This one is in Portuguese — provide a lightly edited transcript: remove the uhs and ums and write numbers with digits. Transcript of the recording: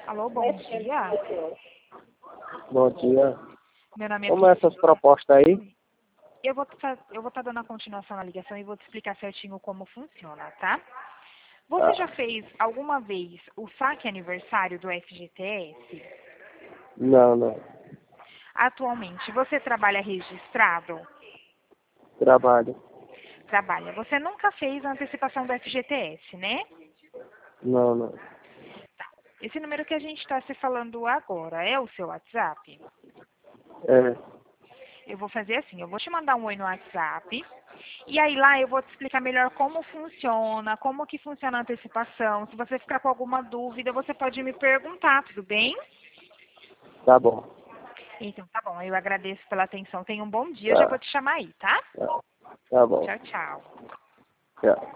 Alô, bom dia. Bom dia. Meu nome é Como é essas propostas aí? Eu vou estar dando a continuação na ligação e vou te explicar certinho como funciona, tá? Você já fez alguma vez o saque aniversário do FGTS? Não, não. Atualmente, você trabalha registrado? Trabalho. Trabalha. Você nunca fez a antecipação do FGTS, né? Não, não. Tá. Esse número que a gente está se falando agora é o seu WhatsApp? É, Eu vou fazer assim, eu vou te mandar um oi no WhatsApp, e aí lá eu vou te explicar melhor como funciona, como que funciona a antecipação. Se você ficar com alguma dúvida, você pode me perguntar, tudo bem? tá bom. Então, tá bom, eu agradeço pela atenção. Tenha um bom dia, eu já vou Tá, te chamar aí, tá? tá, tá bom. Tchau, tchau. Tchau.